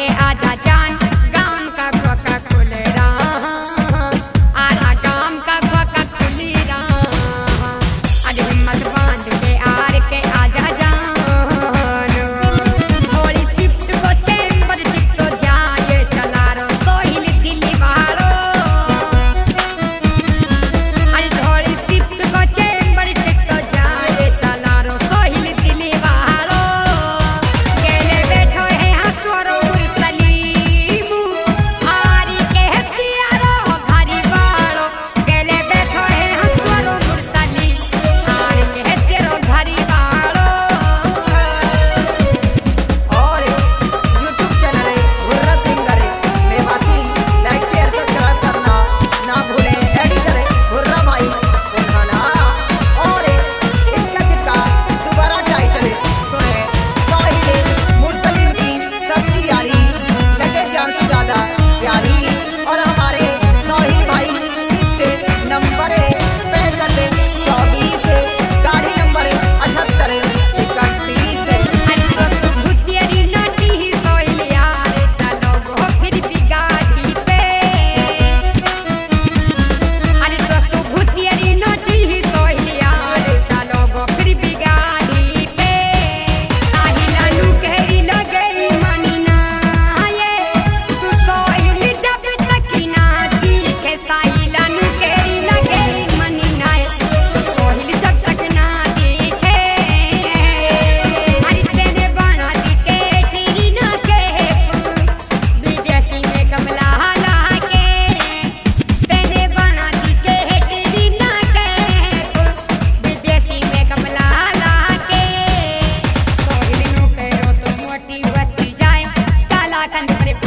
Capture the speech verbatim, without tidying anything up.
के आजा जान गाम का खोका खुल रहा आरा गाम का खोका खुली रहा आज हिम्मत बांध के आर के आजा जान थोड़ी शिफ्ट को चैम्बर टिक तो जाए चला रो सोहिल दिल्ली बाहरो आज थोड़ी शिफ्ट को चैम्बर टिक तो जाए चला रो सोहिल दिल्ली बाहरो केले बैठो है हसवरो मुरसलीम आरी के हथियारो घरी बाड़ो केले बैठो है हसवरो मुरसलीम आरी के हथियारो घरी बाड़ो और यूट्यूब चैनल है हुर्रा सिंगर है मेवाती लाइक शेयर सब्सक्राइब करना ना भूलें। एडिटर है हुर्रा भाई उन्हाना और इस कैसेट का दोबारा टाइटल है सुने साहिल मुरसलीम की सच्ची यारी लगे जान से ज्यादा प्यारी और हमारे साहिल भाई शिफ्ट नंबर पैंसठ चौबीस गाड़ी नंबर अठहत्तर इकतीस अरे तो सुभुतियरी नाटी ही सोइल यार चलो गो फिर भी गाड़ी पे अरे तो सुभुतियरी नाटी ही सोइल यार चलो गो फिर भी गाड़ी पे साहिला नु कहरी लगे मनी ना ये तू सोइल जब तक ना दिखे साहिला नु कहरी लगे मनी ना तू सोइल जब तक ना दिखे अरे तेरे बना दिखे तेरी ना के विदेशी में कमला हाला के तेरे बना दिखे तेरी ना के विदेशी में कमला हाला के सोहिल नु कहो तो मोटी होती जाए काला कंध पर